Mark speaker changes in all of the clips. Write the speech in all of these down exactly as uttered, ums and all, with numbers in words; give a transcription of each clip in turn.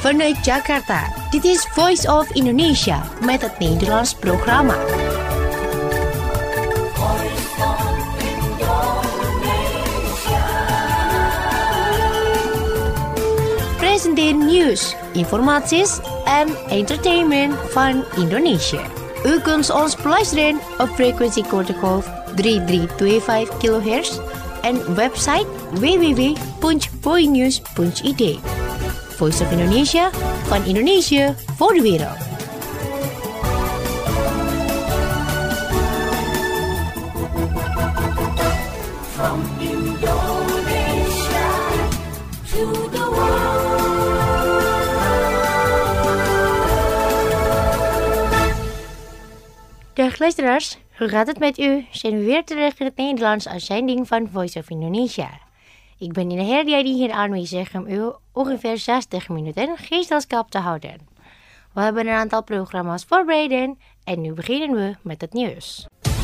Speaker 1: Vanuit Jakarta, dit is Voice of Indonesia met het Nederlands programma. Presenteer nieuws, informaties en entertainment van Indonesië. U kunt ons beluisteren op frequentiegolf drie drie twee vijf kilohertz en website w w w punt voinews punt i d. Voice of Indonesia, van Indonesië voor de wereld. From Indonesia to the world. Dag luisteraars, hoe gaat het met u? Zijn we weer terug in het Nederlands uitzending van Voice of Indonesia. Ik ben Ina Herdiadi hier aanwezig om u ongeveer zestig minuten gezelschap te houden. We hebben een aantal programma's voorbereid en nu beginnen we met het nieuws.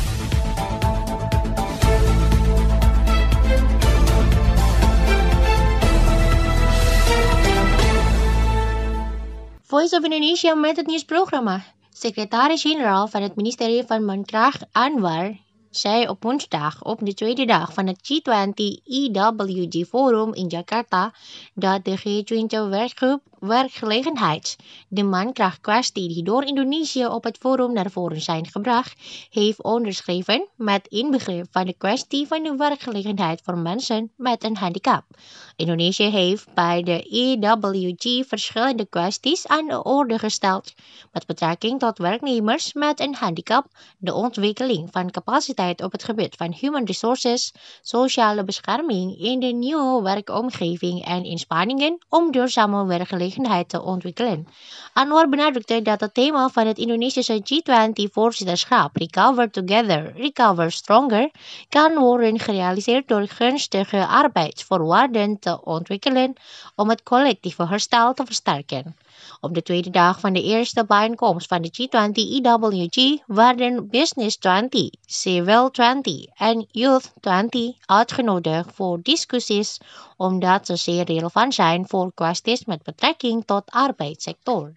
Speaker 1: Voice of Indonesia met het nieuwsprogramma. Secretaris-generaal van het ministerie van Mankracht Anwar zei op woensdag, op de tweede dag van het G twintig E W G Forum in Jakarta, dat de G twintig werkgroep werkgelegenheid de mankrachtkwestie die door Indonesië op het forum naar voren zijn gebracht, heeft onderschreven met inbegrip van de kwestie van de werkgelegenheid voor mensen met een handicap. Indonesië heeft bij de E W G verschillende kwesties aan de orde gesteld met betrekking tot werknemers met een handicap, de ontwikkeling van capaciteit op het gebied van human resources, sociale bescherming in de nieuwe werkomgeving en inspanningen om duurzame werkgelegenheid te ontwikkelen. Anwar benadrukte dat het thema van het Indonesische G twintig voorzitterschap Recover Together, Recover Stronger kan worden gerealiseerd door gunstige arbeidsvoorwaarden te ontwikkelen om het collectieve herstel te versterken. Op de tweede dag van de eerste bijeenkomst van de G twintig E W G werden Business twintig, Civil twintig en Youth twintig uitgenodigd voor discussies omdat ze zeer relevant zijn voor kwesties met betrekking tot arbeidssector.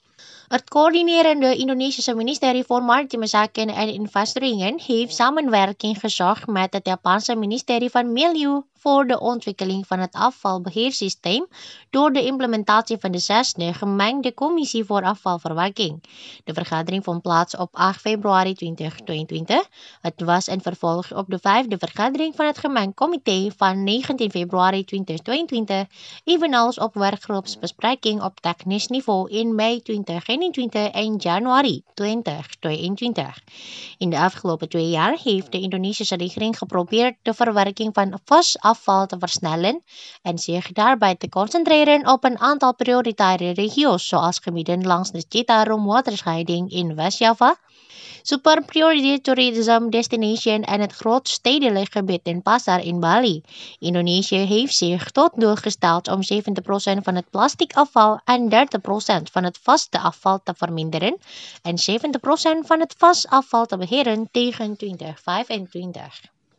Speaker 1: Het coördinerende Indonesische ministerie voor Maritieme Zaken en Investeringen heeft samenwerking gezocht met het Japanse ministerie van Milieu voor de ontwikkeling van het afvalbeheersysteem door de implementatie van de zesde gemengde commissie voor afvalverwerking. De vergadering vond plaats op acht februari tweeduizend tweeëntwintig. Het was een vervolg op de vijfde vergadering van het gemengd comité van negentien februari tweeduizend tweeëntwintig, evenals op werkgroepsbespreking op technisch niveau in mei tweeduizend eenentwintig en januari tweeduizend tweeëntwintig. In de afgelopen twee jaar heeft de Indonesische regering geprobeerd de verwerking van vast afval te versnellen en zich daarbij te concentreren op een aantal prioritaire regio's zoals gebieden langs de Citarum waterscheiding in West-Java, Super Priority Tourism Destination en het grootstedelijk gebied in Pasar in Bali. Indonesië heeft zich tot doel gesteld om zeventig procent van het plastic afval en dertig procent van het vaste afval te verminderen en zeventig procent van het vast afval te beheren tegen tweeduizend vijfentwintig.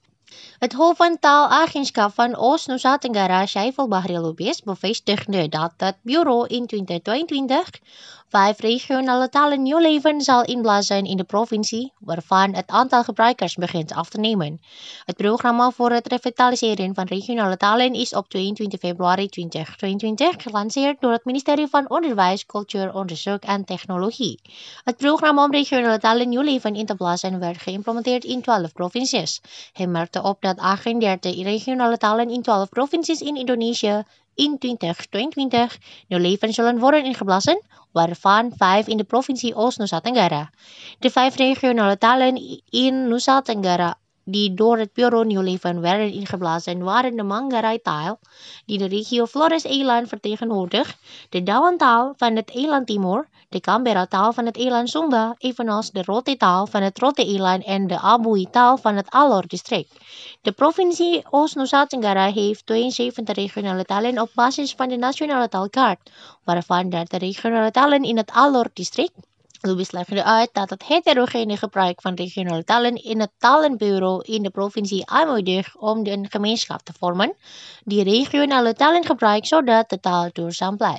Speaker 1: Het hoofd van taalagentschap van Oost-Nusa Tenggara, Syaiful Bahri Lubis, bevestigde dat het bureau in tweeduizend tweeëntwintig vijf regionale talen nieuw leven zal inblazen in de provincie, waarvan het aantal gebruikers begint af te nemen. Het programma voor het revitaliseren van regionale talen is op tweeëntwintig februari tweeduizend tweeëntwintig gelanceerd door het ministerie van Onderwijs, Cultuur, Onderzoek en Technologie. Het programma om regionale talen nieuw leven in te blazen werd geïmplementeerd in twaalf provincies. Hij merkte op dat achtendertig regionale talen in twaalf provincies in Indonesië in tweeduizend tweeëntwintig nieuw leven zullen worden ingeblazen, waarvan vijf in de provincie Oost-Nusa Tenggara. De vijf regionale talen in Nusa Tenggara die door het bureau Nieuw Leven werden ingeblazen waren de Manggarai-taal, die de regio Flores-Eiland vertegenwoordigt, de Dawan-taal van het eiland Timor, de Canberra-taal van het eiland Sumba, evenals de Rote-taal van het Rote-eiland en de Abui-taal van het Alor-district. De provincie Oost-Nusa Tenggara heeft tweeënzeventig regionale talen op basis van de nationale taalkaart, waarvan dertig regionale talen in het Alor-district. Lubis legde uit dat het heterogene gebruik van regionale talen in het talenbureau in de provincie aanmoedigt om een gemeenschap te vormen die regionale talen gebruikt zodat de taal duurzaam blijft.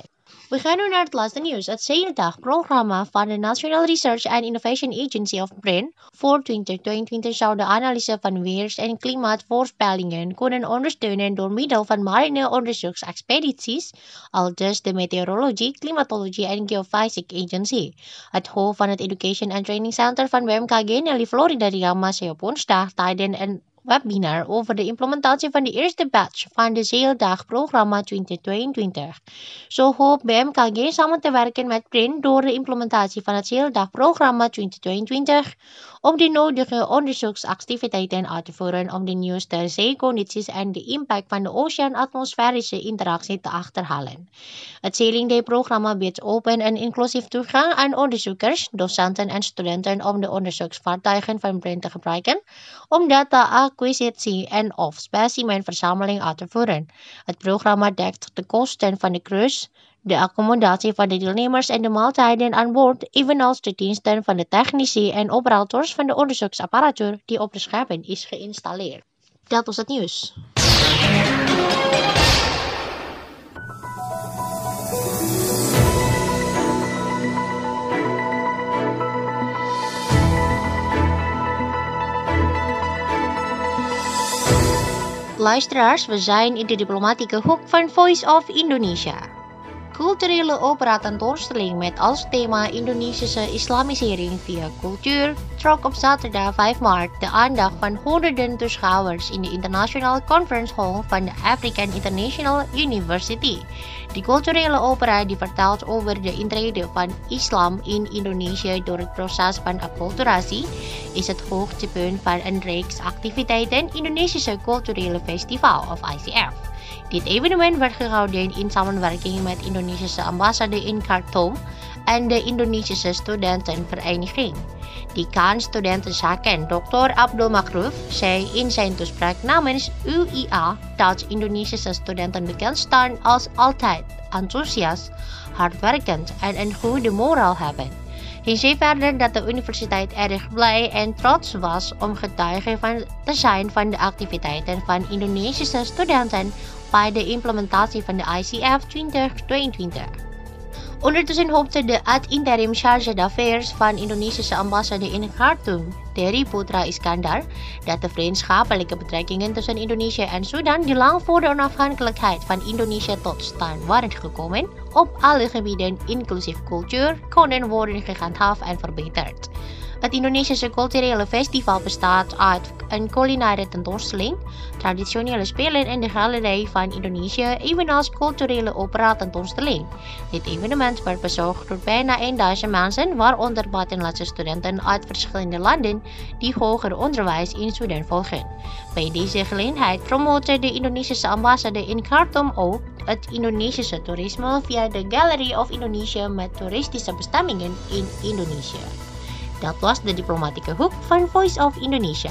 Speaker 1: We gaan nu naar het laatste nieuws. Het zevendagprogramma van de National Research and Innovation Agency of B R I N voor twintig tweeëntwintig zou de analyse van weers- en klimaatvoorspellingen kunnen ondersteunen door middel van marine onderzoeksexpedities, aldus de Meteorology, Climatology en Geophysics Agency. Het hoofd van het Education and Training Center van B M K G, Nelly Florida Riama, zei op woensdag tijdens een webinar over de implementatie van de eerste batch van de zeildagprogramma twintig tweeëntwintig. Zo hoopt B M K G samen te werken met B R I N door de implementatie van het zeildagprogramma twintig tweeëntwintig om de nodige onderzoeksactiviteiten uit te voeren om de nieuwste zeecondities en de impact van de oceaan-atmosferische interactie te achterhalen. Het Sailing Day-programma biedt open en inclusief toegang aan onderzoekers, docenten en studenten om de onderzoeksvaartuigen van B R I N te gebruiken om data-acquisitie en of specimenverzameling uit te voeren. Het programma dekt de kosten van de cruise, de accommodatie van de deelnemers en de maaltijden aan boord, evenals de diensten van de technici en operators van de onderzoeksapparatuur die op de schepen is geïnstalleerd. Dat was het nieuws. Luisteraars, we zijn in de diplomatieke hoek van Voice of Indonesia. Culturele opera-tentoonstelling met als thema Indonesische islamisering via cultuur trok op zaterdag vijf maart de aandacht van honderden toeschouwers in de International Conference Hall van de African International University. De culturele opera die vertelt over de intrede van islam in Indonesië door het proces van acculturatie is het hoogtepunt van een reeks activiteiten Indonesische Culturele Festival of I C F. Dit evenement werd gehouden in samenwerking met de Indonesische ambassade in Khartoum en de Indonesische Studentenvereniging. Decaan Studentenzaken dokter Abdul Makruf zei in zijn toespraak namens U I A dat Indonesische studenten bekend staan als altijd enthousiast, hardwerkend en een goede moraal hebben. Hij zei verder dat de universiteit erg blij en trots was om getuige van te zijn van de activiteiten van Indonesische studenten bij de implementatie van de I C F twintig tweeëntwintig. Ondertussen hoopte de ad-interim charge d'affaires van Indonesische ambassade in Khartoum, Terry Putra Iskandar, dat de vriendschappelijke betrekkingen tussen Indonesië en Sudan die lang voor de onafhankelijkheid van Indonesië tot stand waren gekomen, op alle gebieden inclusief cultuur konden worden gehandhaafd en verbeterd. Het Indonesische Culturele Festival bestaat uit een culinaire tentoonstelling, traditionele spelen in de galerij van Indonesië, evenals culturele opera tentoonstelling. Dit evenement werd bezocht door bijna duizend mensen, waaronder buitenlandse studenten uit verschillende landen die hoger onderwijs in Sudan volgen. Bij deze gelegenheid promote de Indonesische ambassade in Khartoum ook het Indonesische toerisme via de Gallery of Indonesia met toeristische bestemmingen in Indonesië. Dat was de diplomatieke hoek van Voice of Indonesia.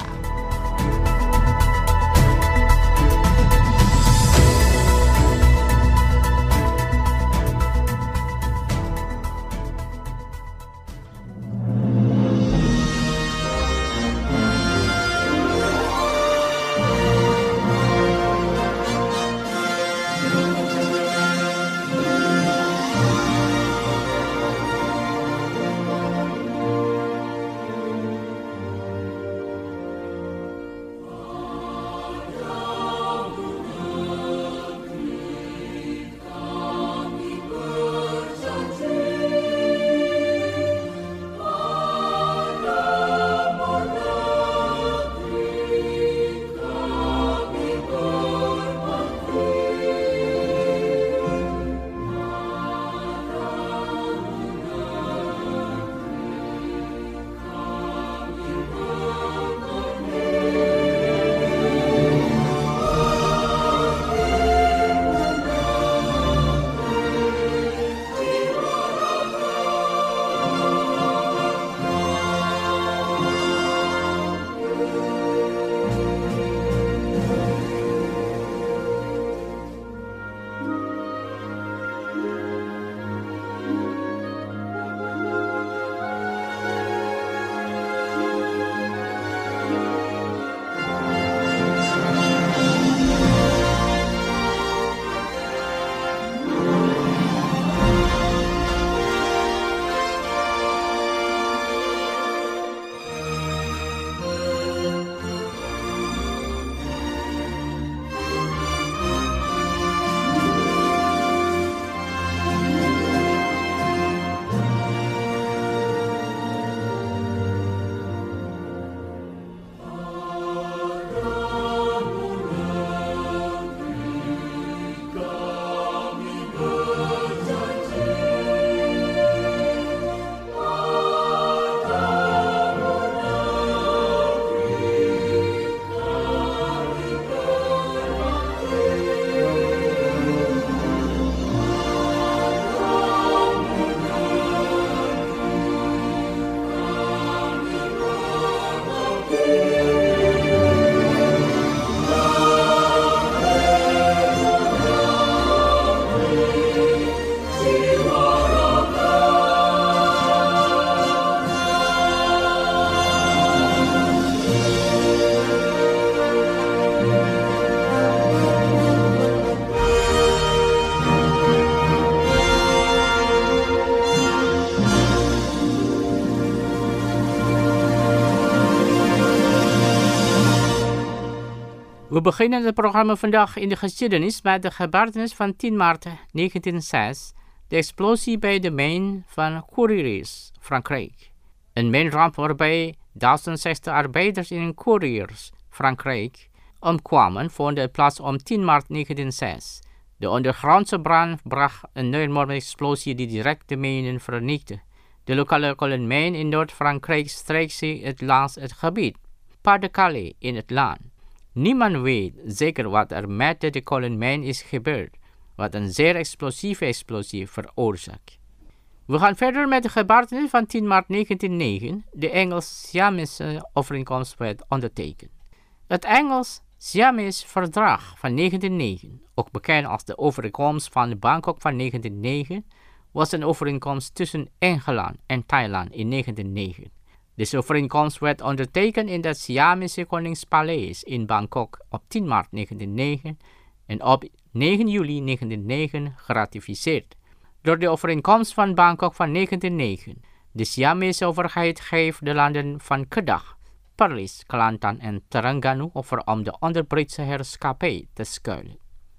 Speaker 2: We beginnen het programma vandaag in de geschiedenis met de gebeurtenis van tien maart negentien nul zes, de explosie bij de mijn van Courrières, Frankrijk. Een mijnramp waarbij duizend zestig arbeiders in Courrières, Frankrijk, omkwamen, vond plaats om tien maart negentien nul zes. De ondergrondse brand bracht een enorme explosie die direct de mijnen vernietigde. De lokale kolenmijn in Noord-Frankrijk streek zich het langs het gebied, Pas-de-Calais in het land. Niemand weet zeker wat er met de kolenmijn is gebeurd, wat een zeer explosieve explosie veroorzaakt. We gaan verder met de gebeurtenis van tien maart negentien nul negen, de Engels-Siamese overeenkomst werd ondertekend. Het Engels-Siamese verdrag van negentien nul negen, ook bekend als de overeenkomst van Bangkok van negentien nul negen, was een overeenkomst tussen Engeland en Thailand in negentien nul negen. Deze overeenkomst werd ondertekend in het Siamese Koningspaleis in Bangkok op tien maart negentien nul negen en op negen juli negentien nul negen geratificeerd. Door de overeenkomst van Bangkok van negentien nul negen, de Siamese overheid geeft de landen van Kedah, Perlis, Kelantan en Terengganu over om de onder Britse heerschappij te schuilen.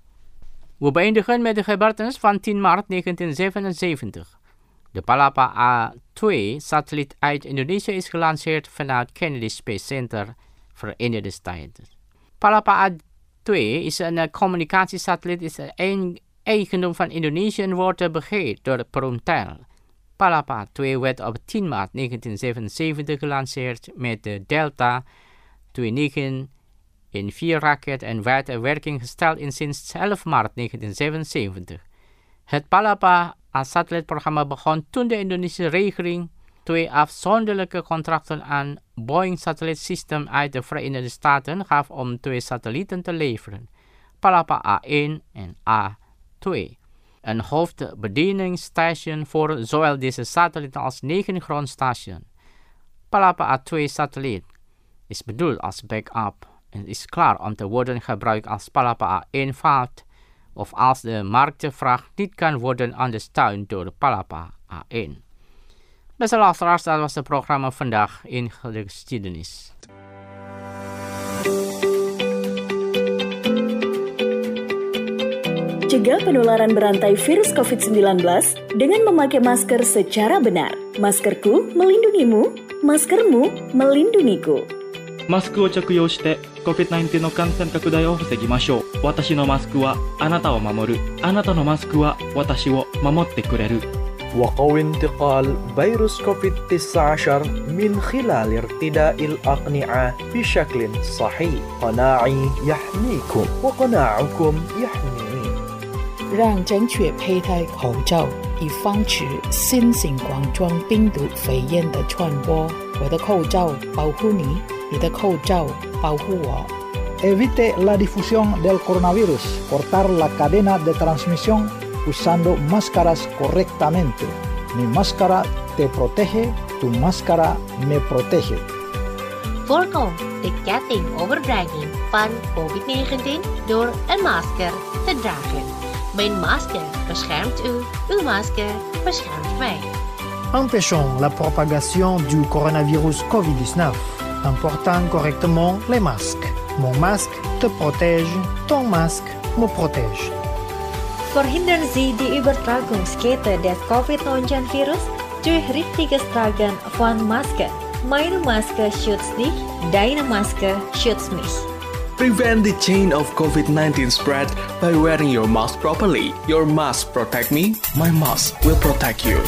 Speaker 2: We beëindigen met de gebeurtenis van tien maart negentien zevenenzeventig. De Palapa A twee satelliet uit Indonesië is gelanceerd vanuit Kennedy Space Center, Verenigde Staten. Palapa A twee is een communicatiesatelliet, is een eigendom van Indonesië en wordt beheerd door Perumtel. Palapa A twee werd op tien maart negentien zevenenzeventig gelanceerd met de Delta tweeëntwintig in vier raket en werd in werking gesteld in sinds elf maart negentien zevenenzeventig. Het Palapa A-satellietprogramma begon toen de Indonesische regering twee afzonderlijke contracten aan Boeing Satellite System uit de Verenigde Staten gaf om twee satellieten te leveren, Palapa A één en A twee. Een hoofdbedieningsstation voor zowel deze satellieten als negen grondstations. Palapa A twee satelliet is bedoeld als backup en is klaar om te worden gebruikt als Palapa A één faalt of als de marktvraag niet kan worden ondersteund door de Palapa A één. Beste luisteraars, dat was het programma vandaag in de geschiedenis.
Speaker 3: Cegah penularan berantai virus covid sembilan belas dengan memakai masker secara benar. Maskerku melindungimu, maskermu melindungiku.
Speaker 4: マスクを着用して コビッドナインティーン の感染拡大を防ぎましょう。私のマスクはあなたを守る。あなたのマスクは私を守ってくれる。
Speaker 5: وقوي انتقال فيروس كوفيد تسعة عشر من خلال ارتداء الأقنعة بشكل صحيح. قناعي يحميكم وقناعكم يحميني.
Speaker 6: 让正确佩戴口罩，以防止新型冠状病毒肺炎的传播。我的口罩保护你，你的口罩保护我。
Speaker 7: Evite la difusión del coronavirus. Cortar la cadena de transmisión usando máscaras correctamente. Mi máscara te protege, tu máscara me protege.
Speaker 1: Voorkom de kettingoverdraging van covid negentien door een masker te dragen. Mijn masker beschermt u, uw masker beschermt mij.
Speaker 8: Empêchons la propagation du coronavirus covid dix-neuf en portant correctement les masques. Mon masque te protège, ton masque me protège.
Speaker 9: Verhindern Sie die Übertragungskette des covid neunzehn Virus durch richtiges Tragen von Maske. Meine Maske schützt dich, deine Maske schützt mich.
Speaker 10: Prevent the chain of covid nineteen spread by wearing your mask properly. Your mask protect me, my mask will protect you.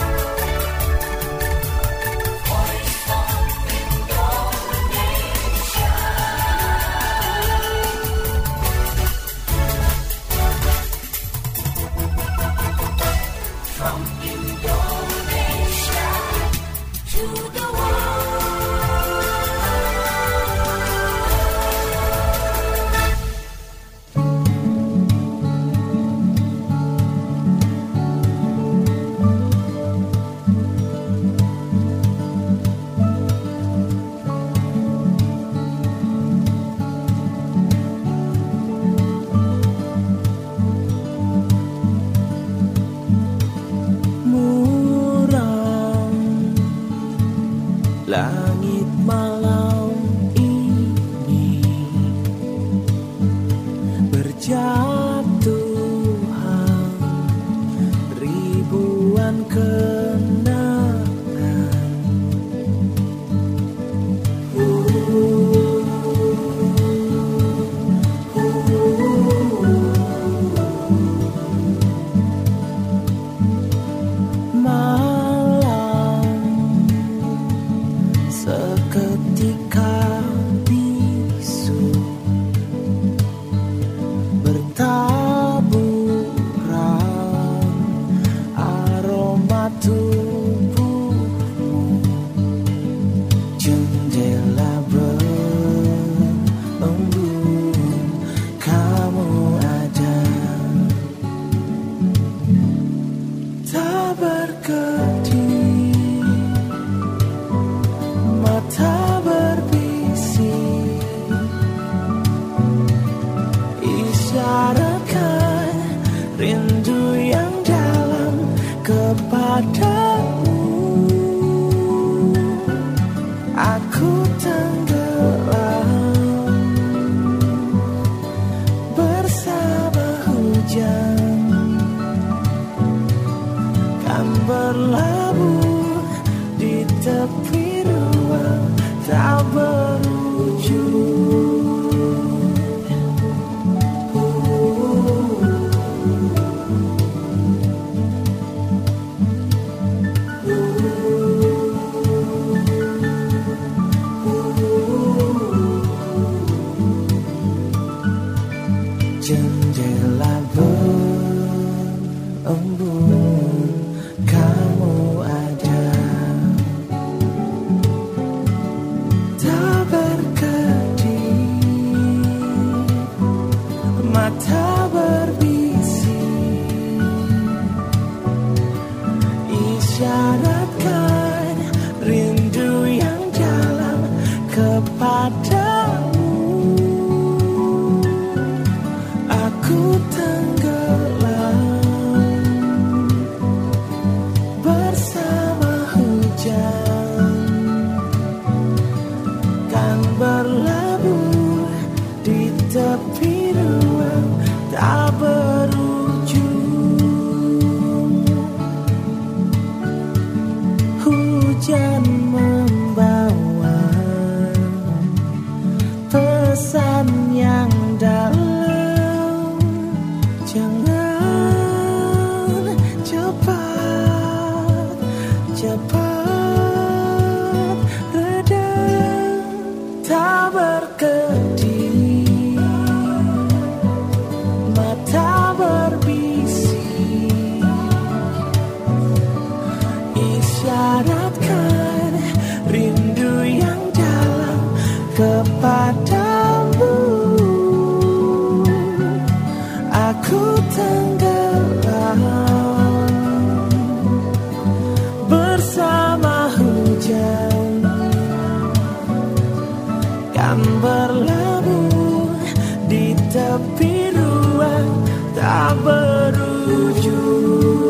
Speaker 11: bisu bertaburan aroma tubuhmu, jendela berembun kamu ada, tak berkedip, mata berbisik, isyaratkan rindu yang dalam kepadamu. Aku tenggelam bersama hujan, kan berlabuh di tepi ruang tak berujung. Jendela berembun kamu ada, tak berkedip, mata berbisik, isyaratkan rindu yang dalam kepadamu. Aku tenggelam bersama hujan, kan berlabuh di tepi ruang tak berujung. Hujan membawa pesan yang dalam, jangan cepat, cepat reda, tak berkedip, mata berbisik, isyaratkan rindu yang dalam kepadamu. Aku tenggelam bersama hujan, kan berlabuh di tepi ruang tak berujung.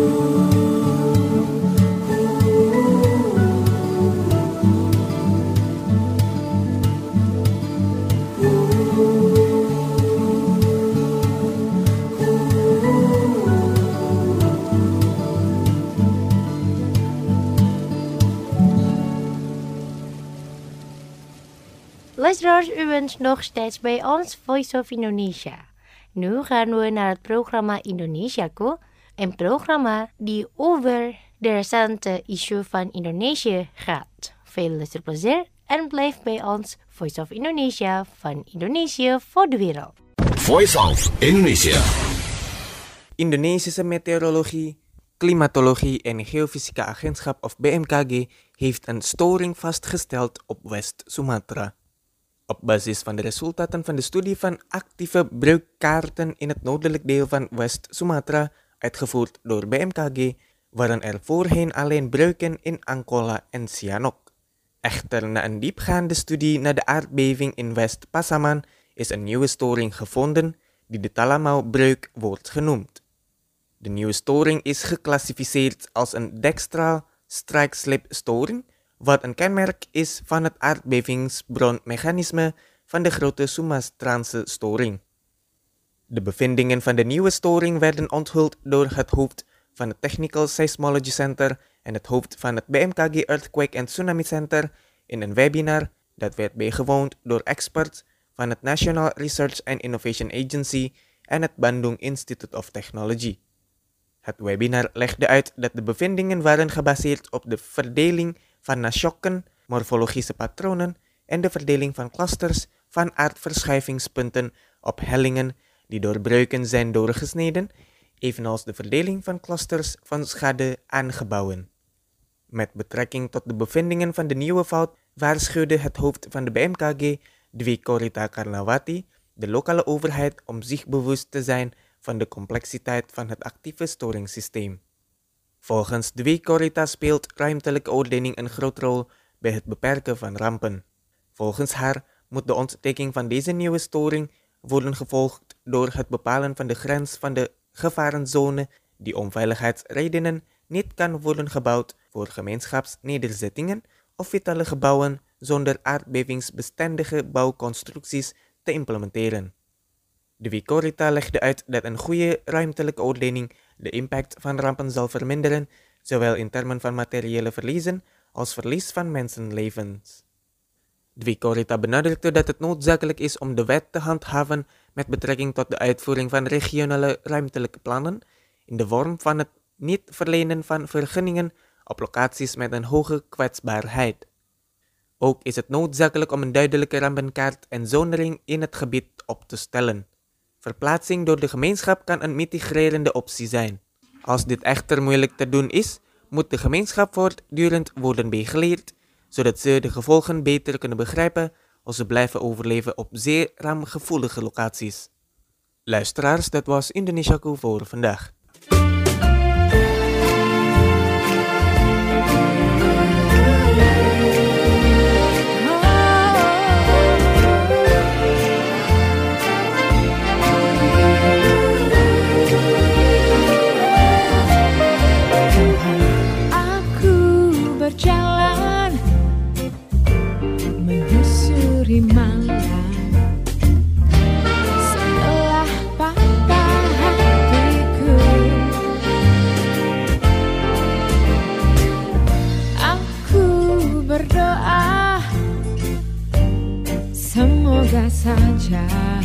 Speaker 1: Luisteraars, u bent nog steeds bij ons Voice of Indonesia. Nu gaan we naar het programma Indonesiaku, een programma die over de recente issue van Indonesië gaat. Veel luisterplezier en blijf bij ons Voice of Indonesia van Indonesië voor de wereld.
Speaker 12: Voice of Indonesia.
Speaker 13: Indonesische Meteorologie, Klimatologie en Geofysica Agentschap of B M K G heeft een storing vastgesteld op West-Sumatra. Op basis van de resultaten van de studie van actieve breukkaarten in het noordelijk deel van West-Sumatra, uitgevoerd door B M K G, waren er voorheen alleen breuken in Angola en Sihanouk. Echter, na een diepgaande studie naar de aardbeving in West-Pasaman is een nieuwe storing gevonden die de Talamau-breuk wordt genoemd. De nieuwe storing is geclassificeerd als een dextral strike-slip storing, wat een kenmerk is van het aardbevingsbronmechanisme van de grote Sumatraanse storing. De bevindingen van de nieuwe storing werden onthuld door het hoofd van het Technical Seismology Center en het hoofd van het B M K G Earthquake and Tsunami Center in een webinar dat werd bijgewoond door experts van het National Research and Innovation Agency en het Bandung Institute of Technology. Het webinar legde uit dat de bevindingen waren gebaseerd op de verdeling van nashokken, morfologische patronen en de verdeling van clusters van aardverschuivingspunten op hellingen die door breuken zijn doorgesneden, evenals de verdeling van clusters van schade aan gebouwen. Met betrekking tot de bevindingen van de nieuwe fout waarschuwde het hoofd van de B M K G, Dwi Korita Karnawati, de lokale overheid om zich bewust te zijn van de complexiteit van het actieve storingssysteem. Volgens Dwi Korita speelt ruimtelijke ordening een grote rol bij het beperken van rampen. Volgens haar moet de ontdekking van deze nieuwe storing worden gevolgd door het bepalen van de grens van de gevarenzone die om veiligheidsredenen niet kan worden gebouwd voor gemeenschapsnederzettingen of vitale gebouwen zonder aardbevingsbestendige bouwconstructies te implementeren. Dwi Korita legde uit dat een goede ruimtelijke ordening de impact van rampen zal verminderen, zowel in termen van materiële verliezen als verlies van mensenlevens. Dwi Korita benadrukte dat het noodzakelijk is om de wet te handhaven met betrekking tot de uitvoering van regionale ruimtelijke plannen in de vorm van het niet verlenen van vergunningen op locaties met een hoge kwetsbaarheid. Ook is het noodzakelijk om een duidelijke rampenkaart en zonering in het gebied op te stellen. Verplaatsing door de gemeenschap kan een mitigerende optie zijn. Als dit echter moeilijk te doen is, moet de gemeenschap voortdurend worden begeleid, zodat ze de gevolgen beter kunnen begrijpen als ze blijven overleven op zeer ramgevoelige locaties. Luisteraars, dat was Indonesiaku voor vandaag.
Speaker 11: Malam setelah patah hatiku, aku berdoa semoga saja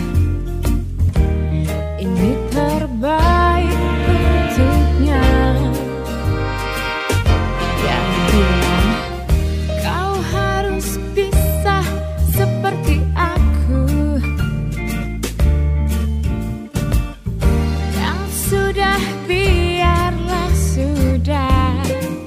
Speaker 11: ini terbaik untuknya. Yang bilang kau harus bisa seperti aku, yang sudah biarlah sudah,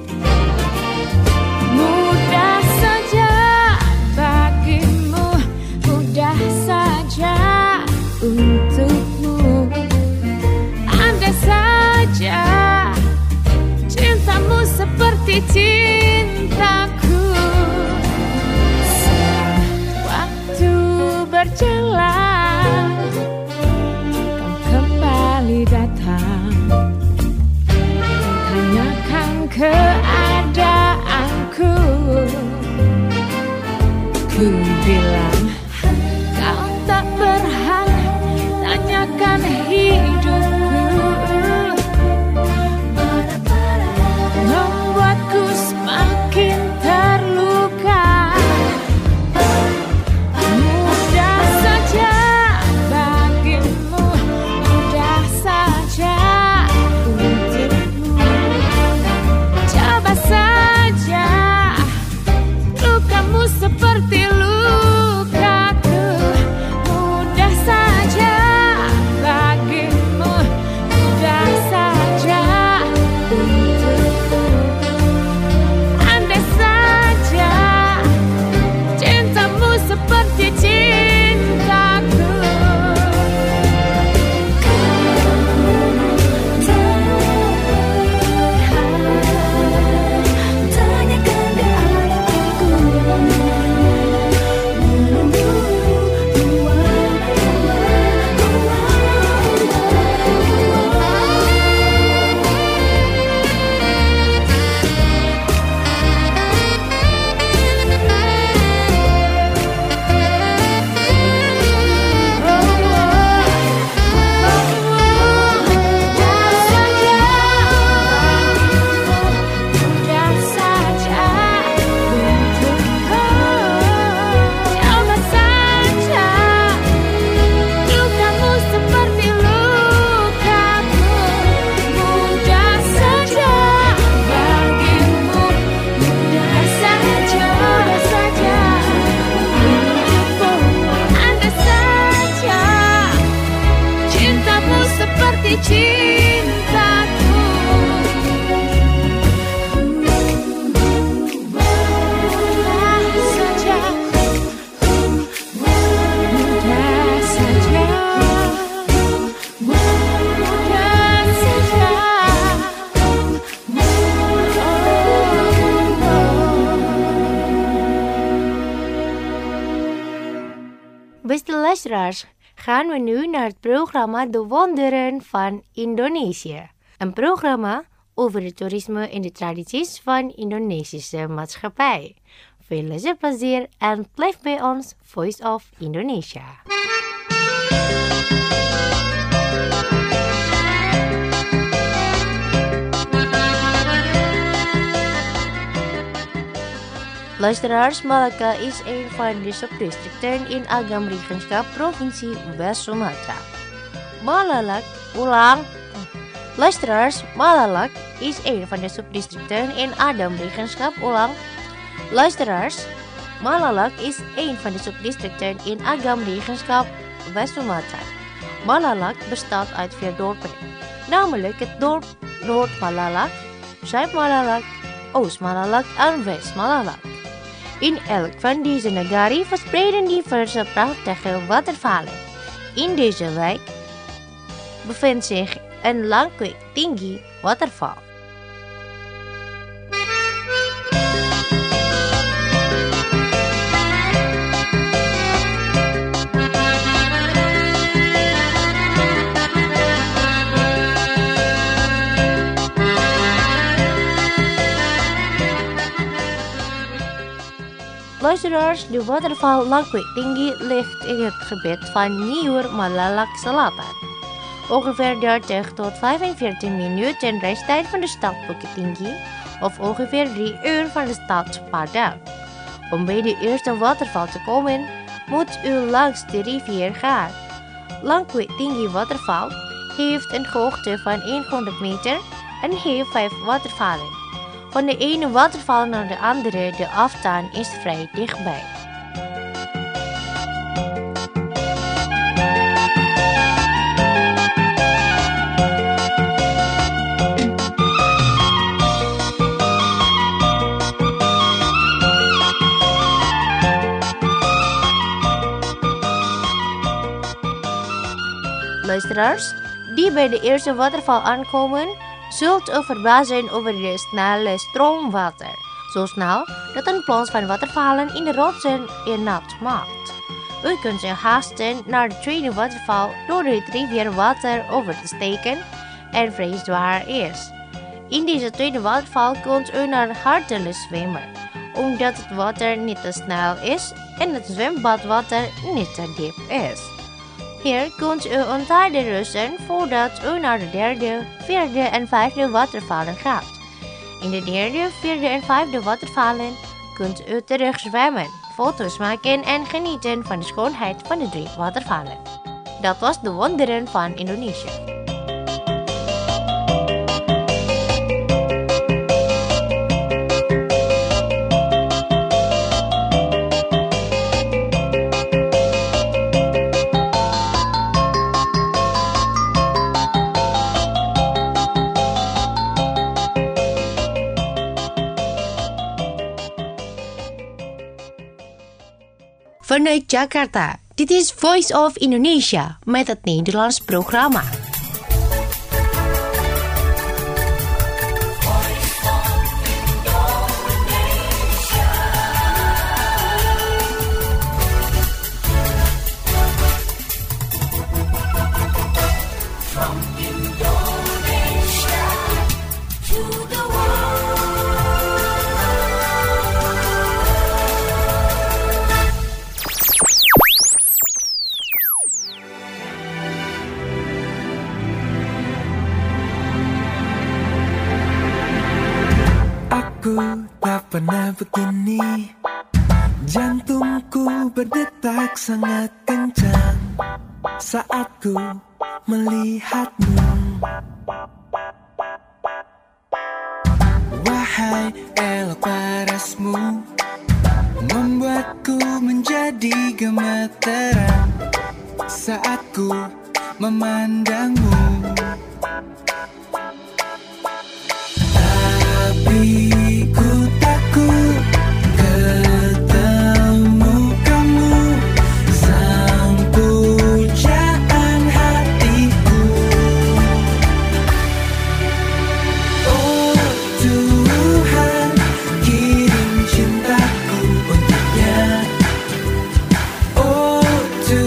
Speaker 11: mudah saja bagimu, mudah saja untukmu. Andai saja cintamu seperti cintaku, berjalan, kau kembali datang, tanyakan keadaanku. Ku bilang kau tak berhak tanyakan hidupku, membuatku semakin terluka. Seperti lukaku, mudah saja bagimu, mudah saja untukku. Andai saja cintamu seperti cintaku.
Speaker 1: Beste luisteraars, gaan we nu naar het programma De Wonderen van Indonesië. Een programma over het toerisme en de tradities van Indonesische maatschappij. Veel luisterplezier en blijf bij ons Voice of Indonesia. Luisteraars, Malacca is een van de subdistricten in Agam Regenschap, provincie West-Sumatra. Malalak, ulang. Luisteraars, Malalak is een van de subdistricten in Agam Regenschap, ulang. Luisteraars, Malalak is een van de subdistricten in Agam Regenschap, West-Sumatra. Malalak bestaat uit vier dorpen, namelijk het dorp Noord-Malalak, Zuid-Malalak, Oost-Malalak en West-Malalak. In elk van deze negari verspreiden diverse prachtige watervallen. In deze wijk bevindt zich een Langkwik Tinggi waterval. Luisteraars, de waterval Langkwik Tinggi ligt in het gebied van Niur Malalak Selatan. Ongeveer dertig tot vijfenveertig minuten reistijd van de stad Bukit Tinggi, of ongeveer drie uur van de stad Padang. Om bij de eerste waterval te komen, moet u langs de rivier gaan. Langkwik Tinggi waterval heeft een hoogte van honderd meter en heeft vijf watervallen. Van de ene waterval naar de andere, de afstand is vrij dichtbij. Luisteraars, die bij de eerste waterval aankomen, zult u verbazen over de snelle stroomwater. Zo snel dat een plons van watervallen in de rotsen je nat maakt. U kunt zich haasten naar de tweede waterval door het rivierwater over te steken en vrij zwaar is. In deze tweede waterval kunt u naar hartelijk zwemmen, omdat het water niet te snel is en het zwembadwater niet te diep is. Hier kunt u een tijd rusten voordat u naar de derde, vierde en vijfde watervallen gaat. In de derde, vierde en vijfde watervallen kunt u terug zwemmen, foto's maken en genieten van de schoonheid van de drie watervallen. Dat was de wonderen van Indonesië. Vanuit Jakarta, dit is Voice of Indonesia met het Nederlands programma.
Speaker 14: Tak pernah begini, jantungku berdetak sangat kencang saat ku melihatmu. Wahai elok parasmu, membuatku menjadi gemeteran saat ku memandangmu. Tapi ku takut ketemu kamu, sang pujaan hatiku. Oh Tuhan, kirim cintaku untuknya. Oh Tuhan.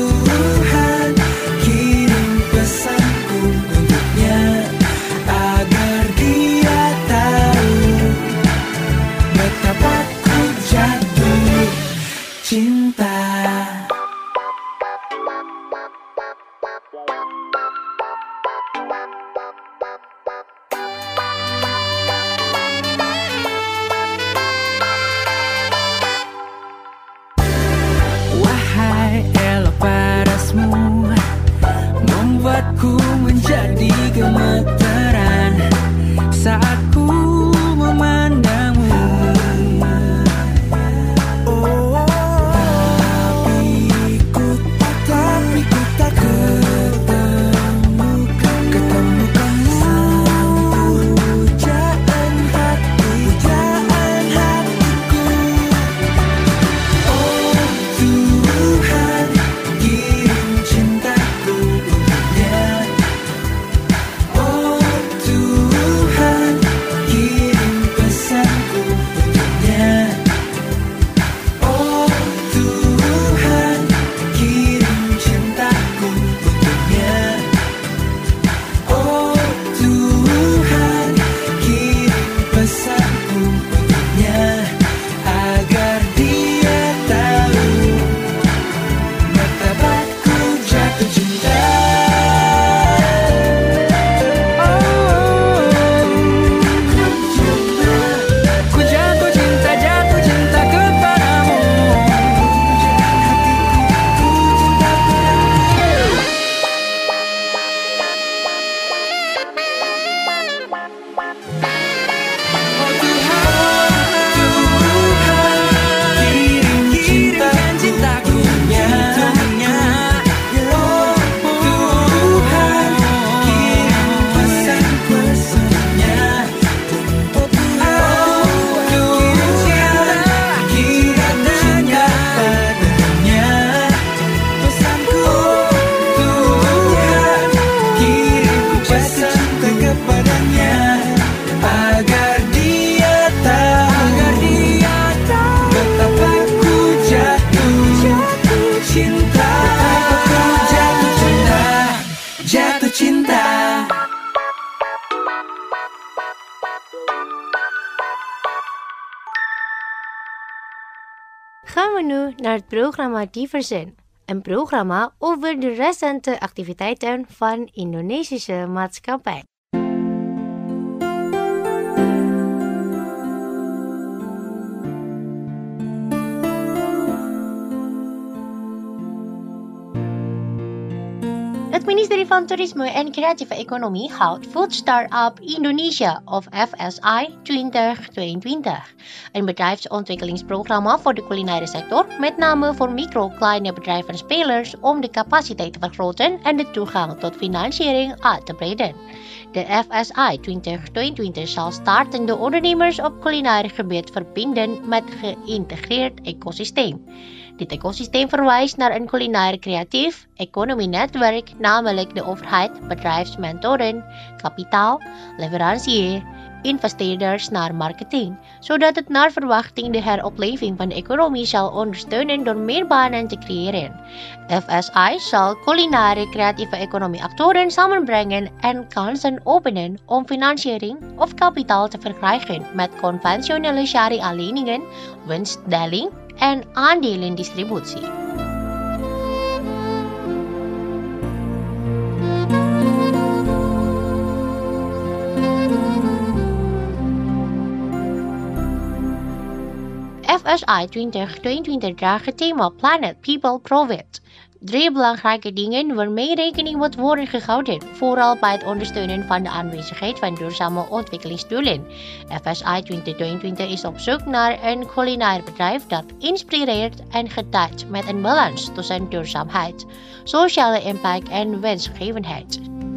Speaker 1: nu naar het programma Diversen, een programma over de recente activiteiten van Indonesische maatschappij. Het ministerie van Toerisme en Creatieve Economie houdt Food Startup Indonesia of F S I twintig tweeëntwintig. Een bedrijfsontwikkelingsprogramma voor de culinaire sector, met name voor micro, kleine bedrijven en spelers, om de capaciteit te vergroten en de toegang tot financiering uit te breiden. De F S I twintig tweeëntwintig zal startende ondernemers op culinair gebied verbinden met geïntegreerd ecosysteem. Dit ecosysteem verwijst naar een culinair creatief economienetwerk, namelijk de overheid, bedrijfsmentoren, kapitaal, leverancier, investeerders naar marketing, zodat het naar verwachting de heropleving van de economie zal ondersteunen door meer banen te creëren. F S I zal culinaire creatieve economieactoren samenbrengen en kansen openen om financiering of kapitaal te verkrijgen met conventionele sharia-leningen, winstdeling en aandelendistributie. F S I twintig tweeëntwintig draagt het thema Planet, People, Profit. Drie belangrijke dingen waarmee rekening moet worden gehouden, vooral bij het ondersteunen van de aanwezigheid van duurzame ontwikkelingsdoelen. F S I twintig tweeëntwintig is op zoek naar een culinair bedrijf dat inspireert en gedijt met een balans tussen duurzaamheid, sociale impact en winstgevendheid.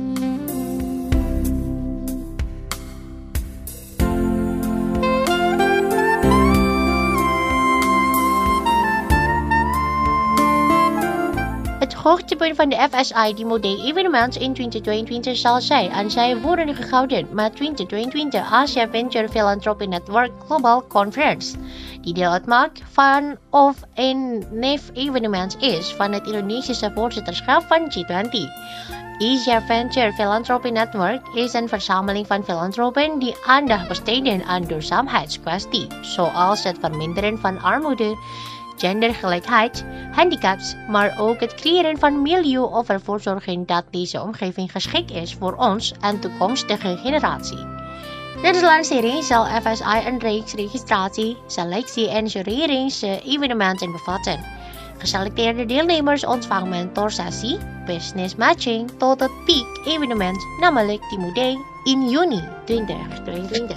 Speaker 1: Het hoogtepunt van de F S I Demo Day evenement in twintig tweeëntwintig zal zijn en zij worden gehouden met twintig tweeëntwintig Asia Venture Philanthropy Network Global Conference, die deel uitmaakt van of een neef-evenement is van het Indonesische voorzitterschap van G twintig. Asia Venture Philanthropy Network is een verzameling van filantropen die aandacht besteden aan duurzaamheidskwesties, zoals het verminderen van armoede, gendergelijkheid, handicaps, maar ook het creëren van milieu of ervoor zorgen dat deze omgeving geschikt is voor ons en toekomstige generatie. Net als lancering zal F S I een reeks registratie, selectie en jureringsevenementen bevatten. Geselecteerde deelnemers ontvangen mentorsessie, business matching tot het peak evenement, namelijk Demo Day in juni twintig tweeëntwintig.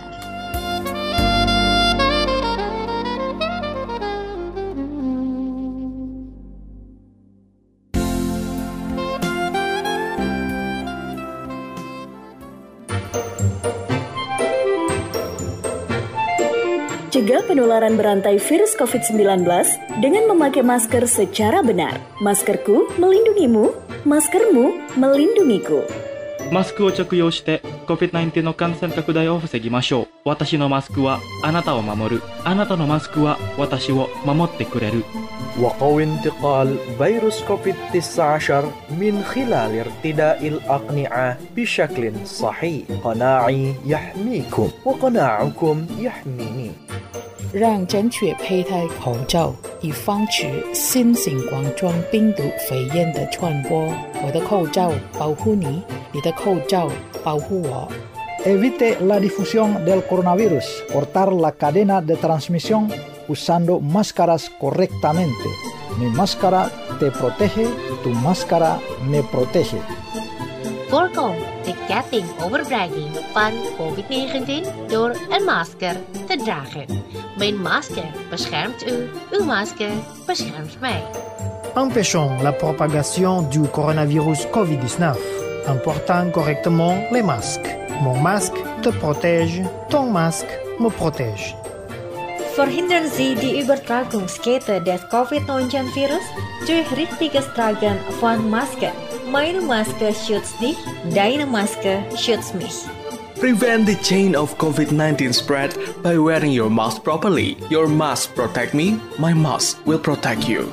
Speaker 3: Cegah penularan berantai virus covid sembilan belas dengan memakai masker secara benar. Maskerku melindungimu, maskermu melindungiku.
Speaker 4: マスクを着用して コビッドナインティーン の感染拡大を防ぎましょう。私のマスクはあなたを守る。あなたのマスクは私を守ってくれる。
Speaker 5: وقو انتقال فيروس كوفيد تسعة عشر من خلال ارتداء الأقنعة بشكل صحيح. قناعي يحميكم وقناعكم يحميني.
Speaker 6: 让正确佩戴口罩，以防止新型冠状病毒肺炎的传播。我的口罩保护你，你的口罩保护我。
Speaker 7: Evite la difusión del coronavirus. Cortar la cadena de transmisión usando máscaras correctamente. Mi máscara te protege, tu máscara me protege.
Speaker 1: Voorkom de kettingoverbrenging van covid negentien door een masker te dragen. Mijn masker beschermt u, uw masker beschermt mij.
Speaker 8: Empêchons la propagation du coronavirus covid dix-neuf en portant correctement les masques. Mon masque te protège, ton masque me protège.
Speaker 9: Verhindern Sie die Übertragungskette des covid neunzehn Virus durch richtiges Tragen von Maske. Meine Maske schützt dich, deine Maske schützt mich.
Speaker 10: Prevent the chain of COVID nineteen spread by wearing your mask properly. Your mask protect me, my mask will protect you.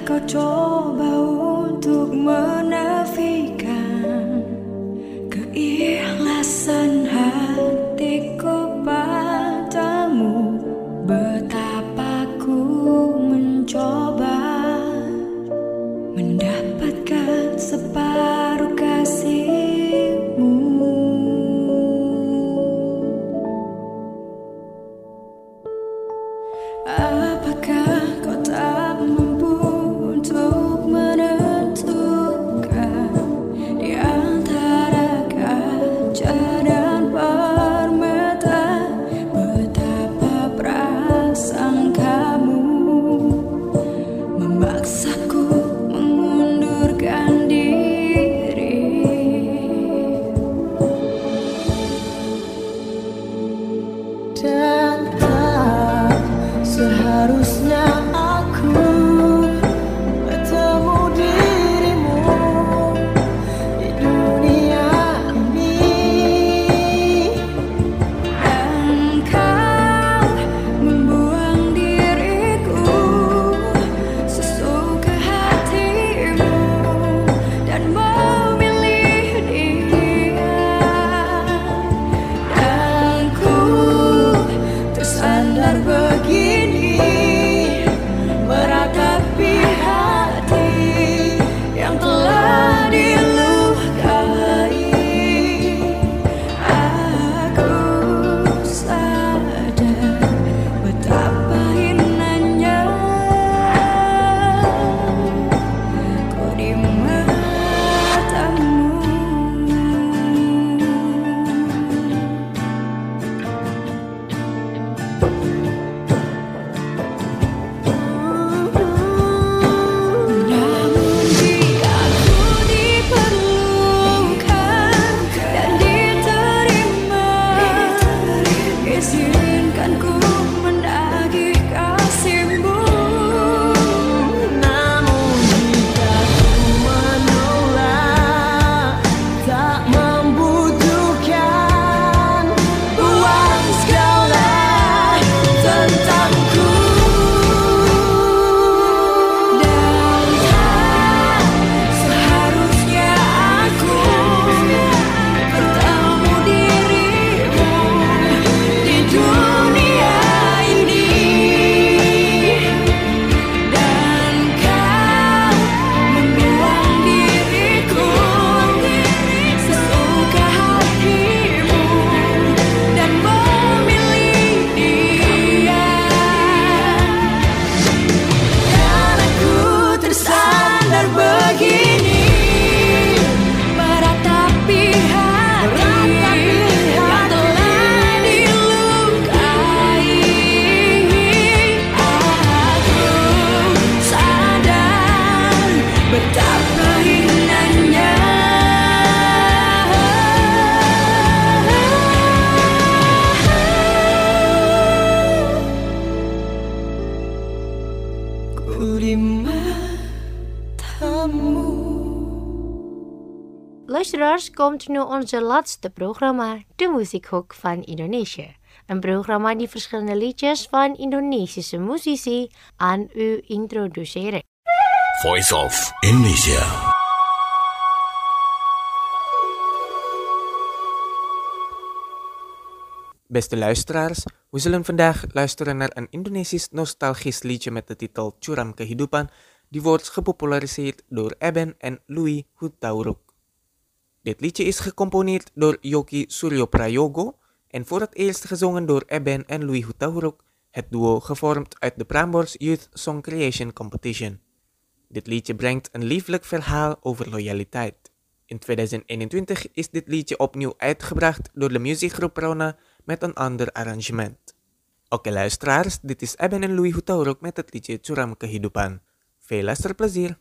Speaker 14: kau coba untuk menafikan keikhlasan hatiku padamu? Betapa ku mencoba mendapatkan separuh kasihmu. Apakah kau tak mampu untuk menentukan di antara kaca dan permata betapa prasangkamu memaksaku mengundurkan diri. Dan tak seharusnya aku bertemu dirimu di dunia ini. Dan kau membuang diriku sesuka hatimu dan memilih dia. Dan ku tersandar begini meratapi hati yang telah dilukai. Aku sadar betapa hinanya kau di matamu. Namun jika ku diperlukan dan diterima, izinkan ku menagih kasihmu. Namun jika ku menolak, tak membutuhkan, buang segala tentangku. Dan tak seharusnya aku bertemu dirimu di dunia ini. Dan kau membuang diriku sesuka hatimu dan memilih dia. Dan aku tersandar begini meratapi hati yang telah dilukai. Aku sadar betapa hinanya ku di matamu.
Speaker 1: Luisteraars, komt nu onze laatste programma, de Muziekhoek van Indonesië. Een programma die verschillende liedjes van Indonesische muzici aan u introduceren.
Speaker 12: Voice of Indonesia.
Speaker 13: Beste luisteraars, we zullen vandaag luisteren naar een Indonesisch nostalgisch liedje met de titel Curam Kehidupan, die wordt gepopulariseerd door Eben en Louis Hutauruk. Dit liedje is gecomponeerd door Yoki Suryoprayogo en voor het eerst gezongen door Eben en Louis Hutauruk, het duo gevormd uit de Prambors Youth Song Creation Competition. Dit liedje brengt een lieflijk verhaal over loyaliteit. In tweeduizend eenentwintig is dit liedje opnieuw uitgebracht door de muziekgroep Rona met een ander arrangement. Oké luisteraars, dit is Eben en Louis Hutauruk met het liedje Curam Kehidupan. Veel luisterplezier!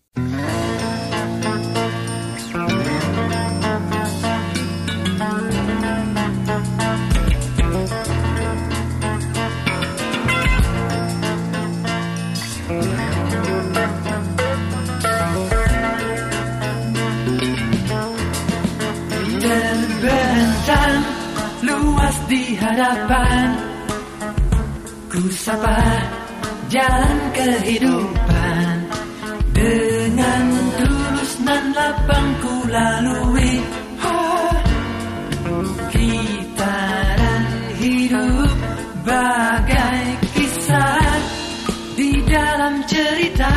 Speaker 14: Terbentang luas di hadapan, ku sapa jalan kehidupan Dengan tulus nan lapang ku lalui Gitaran hidup bagai kisah di dalam cerita,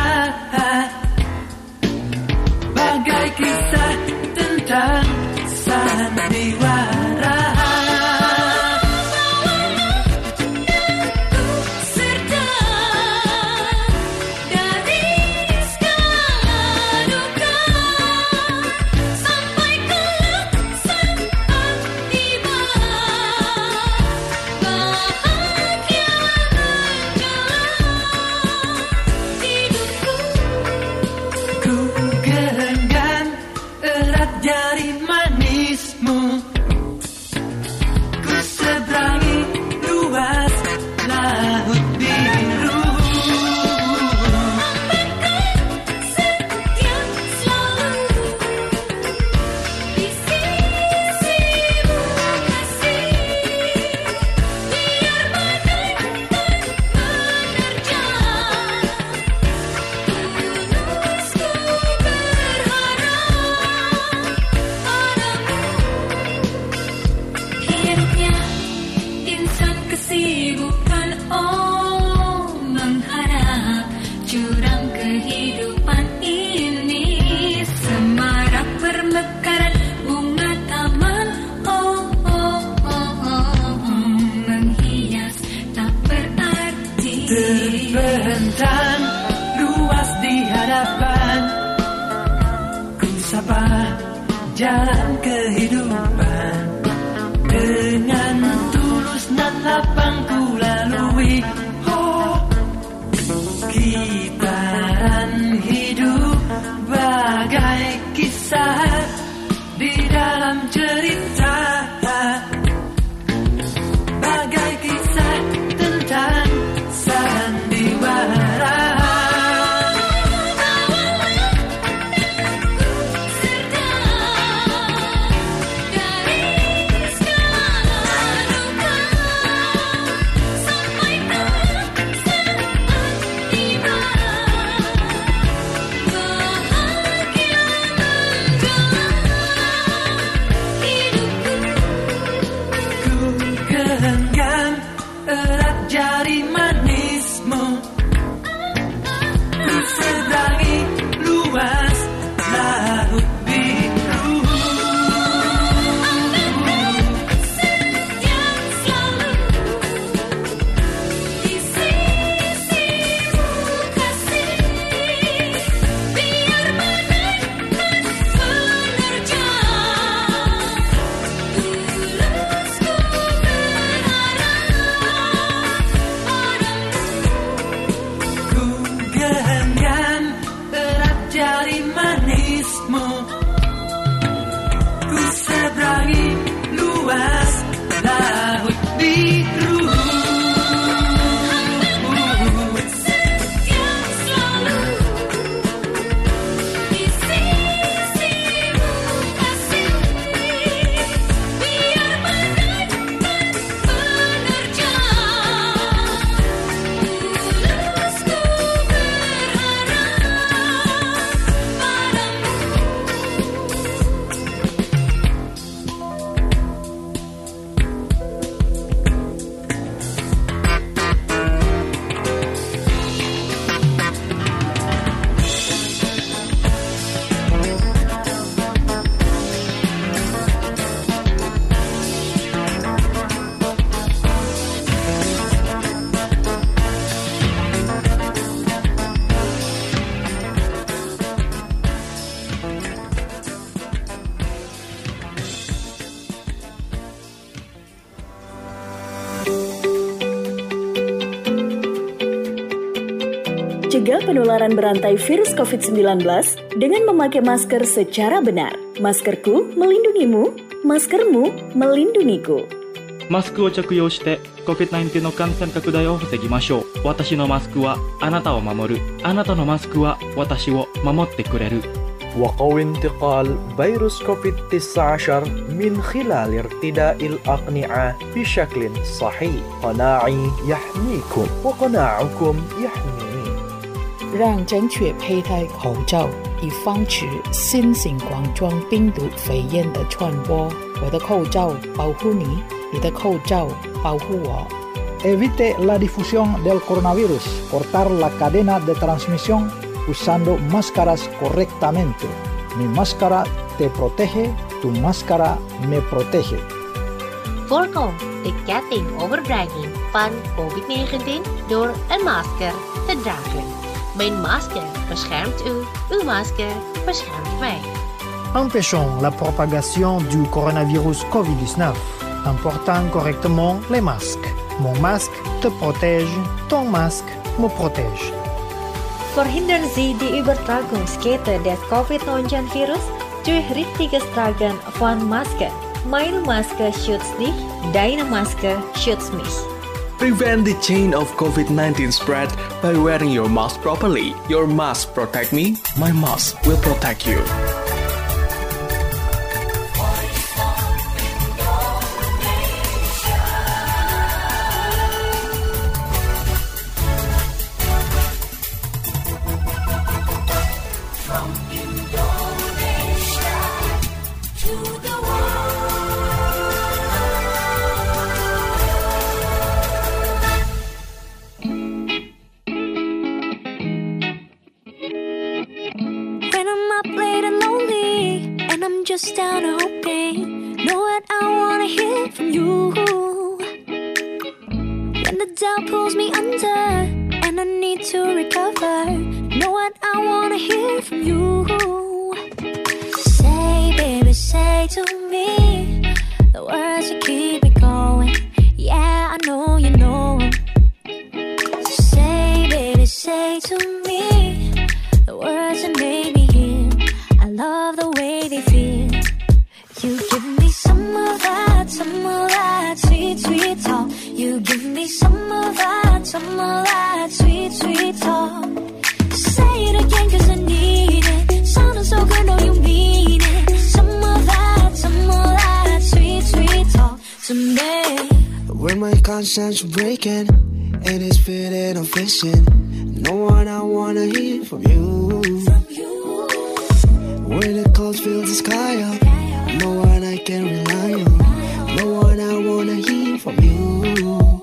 Speaker 14: bagai kisah tentang sandiwara. Terbentang luas di hadapan, ku sapa jalan kehidupan. Dengan tulus dan lapang ku lalui oh, gitaran hidup bagai kisah di dalam cerita, bagai kisah tentang sandiwara. Genggam erat jari manismu, ku seberangi luas laut biru. Setia selalu di sisimu kasih, biar bagaikan penerjang tulus ku genggam erat jari manismu, ku seberangi luas laut biru. Setia selalu di sisimu kasih, biar bagaikan penerjang tulus ku
Speaker 3: Cegah penularan berantai virus covid sembilan belas dengan memakai masker secara benar. Maskerku melindungimu, maskermu melindungiku.
Speaker 4: マスクを着用して コビッドナインティーン の感染拡大を防ぎましょう。私のマスクはあなたを守る。あなたのマスクは私を守ってくれる。
Speaker 5: وقوي انتقال فيروس كوفيد تسعة عشر من خلال ارتداء الأقنعة بشكل صحيح. قناعي يحميكم وقناعكم يحميني.
Speaker 6: 让正确佩戴口罩，以防止新型冠状病毒肺炎的传播。我的口罩保护你，你的口罩保护我。
Speaker 7: Evite la difusión del coronavirus. Cortar la cadena de transmisión usando máscaras correctamente. Mi máscara te protege, tu máscara me protege.
Speaker 1: Voorkom de ketting overdraging van covid negentien door een masker te dragen. Mijn masker beschermt u, uw masker beschermt mij.
Speaker 8: Empêchons la propagation du coronavirus covid dix-neuf en portant correctement les masques. Mon masque te protège, ton masque me protège.
Speaker 9: Verhindern Sie die Übertragungskette des covid neunzehn Virus durch richtiges Tragen von Maske. Meine Maske schützt dich, deine Maske schützt mich.
Speaker 10: Prevent the chain of covid nineteen spread by wearing your mask properly. Your mask protect me, my mask will protect you.
Speaker 11: Just down and hoping, know what I wanna hear from you. When the doubt pulls me under and I need to recover, know what I wanna hear from you. Say, baby, say to me the words that keep me going. Yeah, I know you know. Say, baby, say to me the words that made me heal. I love the way they feel. You give me some of that, some of that sweet, sweet talk. You give me some of that, some of that sweet, sweet talk. Say it again cause I need it. Sounding so good, know you mean it. Some of that, some of that sweet, sweet talk to me.
Speaker 15: When my conscience breaking and it's feeling I'm fishing, know what I wanna hear from you. From you. When the clouds fill the sky up, no one I can rely on, no one I wanna hear from you.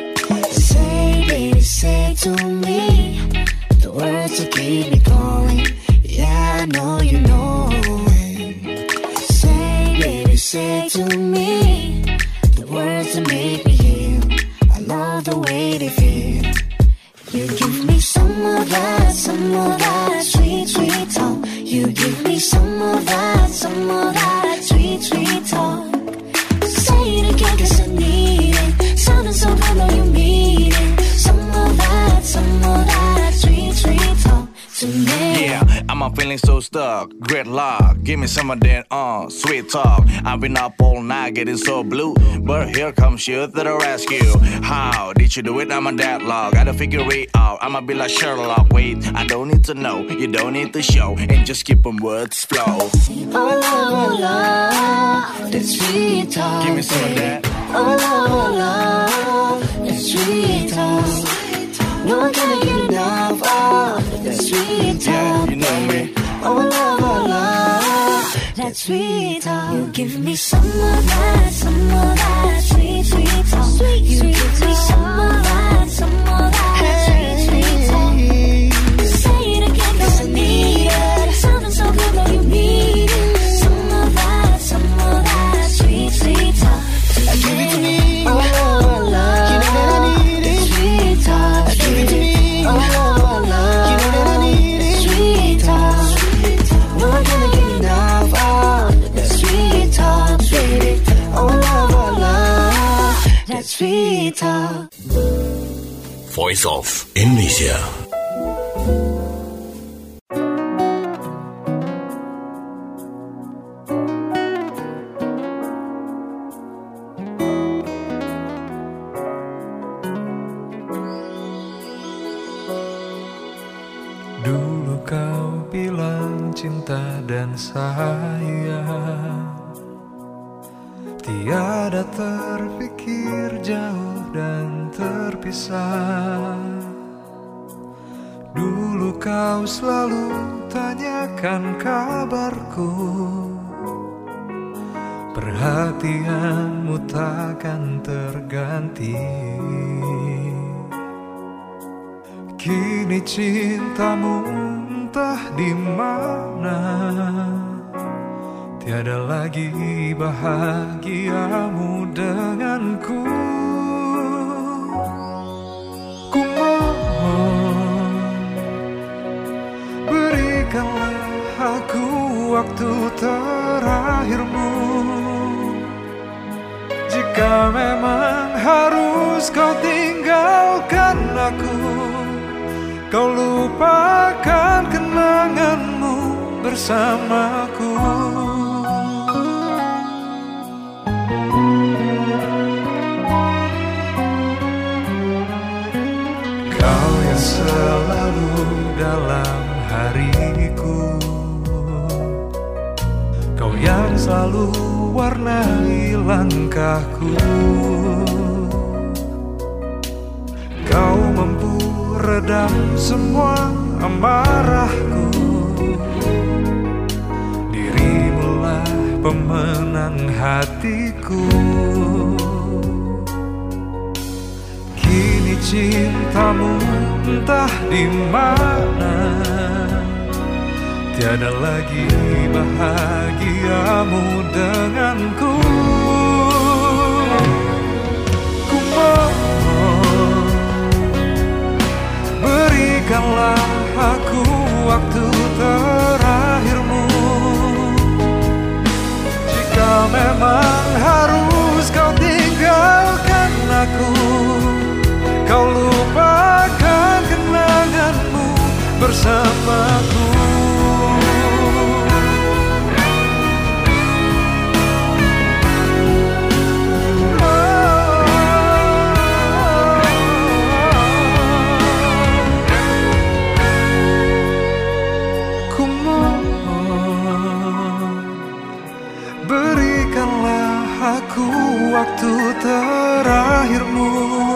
Speaker 15: Say, baby, say to me the words that keep me going. Yeah, I know you know it. Say, baby, say to me the words that make me heal. I love the way they feel. You give me some of that, some of that sweet, sweet talk. You give me some of that, some of that sweet, sweet talk. Say it again cause I need it. Sounding so good, know you mean it. Some of that, some of that sweet, sweet talk to me.
Speaker 16: Yeah, I'm feeling so stuck. Great luck, give me some of that uh, sweet talk. I've been up all night getting so blue, but here comes you to the rescue. How did you do it? I'm a deadlock. Gotta figure it out. I'ma be like Sherlock. Wait, I don't need to know, you don't need to show, and just keep them words flow.
Speaker 11: Oh, love, oh, love, that sweet talk.
Speaker 16: Give me some of that.
Speaker 11: Oh, love, oh, love, that sweet talk. No one can get enough of that sweet talk.
Speaker 16: Yeah, you know me.
Speaker 11: Oh, love, oh, love, that sweet talk. You give me some of that, some of that sweet, sweet talk. Sweet, you sweet give talk. Me some of that, some of that hey. Sweet, sweet talk. Say it again cause I need it. Sounding so good, know you mean it. Some of that, some of that sweet, sweet talk. Give it to me. Oh, love, love. You know that I need it. Sweet talk. Give it to me. Oh, love, love. You know that I need it. Sweet talk. No one gonna get enough of that sweet talk, baby. Oh, love, oh, love. That sweet talk.
Speaker 12: Voice of Indonesia.
Speaker 17: Dulu kau bilang cinta dan sayang, tiada terpikir jauh dan terpisah. Dulu kau selalu tanyakan kabarku, perhatianmu takkan terganti. Kini cintamu entah di mana, tiada lagi bahagiamu denganku. Ku mohon, berikanlah aku waktu terakhirmu. Jika memang harus kau tinggalkan aku, kau lupakan kenanganmu bersamaku. Kau yang selalu dalam hariku, kau yang selalu warnai langkahku. Kau mampu redam semua amarahku, dirimulah pemenang hatiku. Kini cintamu entah di mana, tiada lagi bahagiamu denganku. Ku mohon, berikanlah aku waktu terakhirmu. Jika memang harus kau tinggalkan aku, kau lupakan kenanganmu bersamaku. Waktu terakhirmu.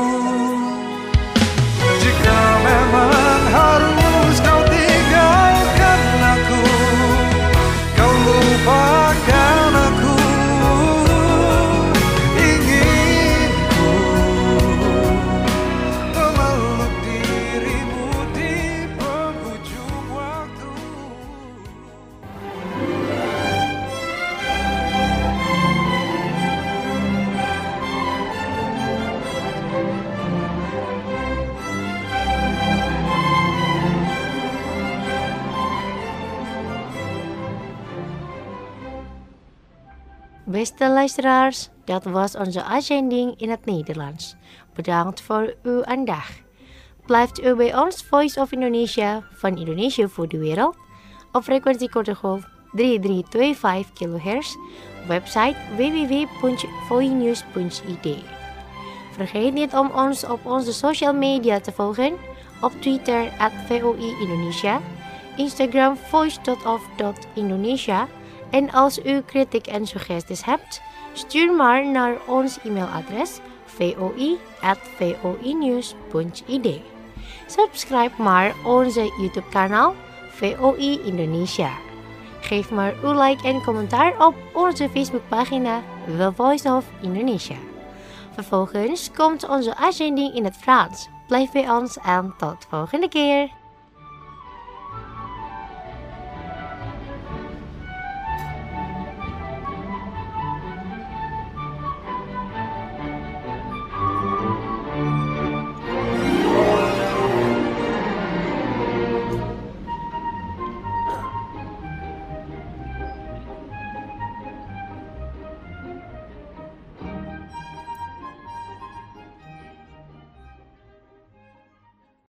Speaker 17: Jika memang harus kau tinggalkan aku, kau lupakan aku. Inginku memeluk dirimu di penghujung waktu.
Speaker 1: Beste luisteraars, dat was onze uitzending in het Nederlands. Bedankt voor uw aandacht. Blijft u bij ons Voice of Indonesia van Indonesië voor de wereld op frequentie korte golf drie drie twee vijf kilohertz, website w w w punt voinews punt i d. Vergeet niet om ons op onze social media te volgen, op Twitter at V O I Indonesia, Instagram voice dot of dot indonesia. En als u kritiek en suggesties hebt, stuur maar naar ons e-mailadres voi at voinews punt i d. Subscribe maar onze YouTube kanaal V O I Indonesia. Geef maar uw like en commentaar op onze Facebookpagina The Voice of Indonesia. Vervolgens komt onze uitzending in het Frans. Blijf bij ons en tot volgende keer.